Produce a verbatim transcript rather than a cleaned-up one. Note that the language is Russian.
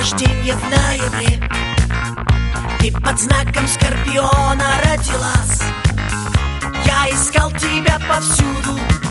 рождения в ноябре. Ты под знаком Скорпиона родилась. Я искал тебя повсюду,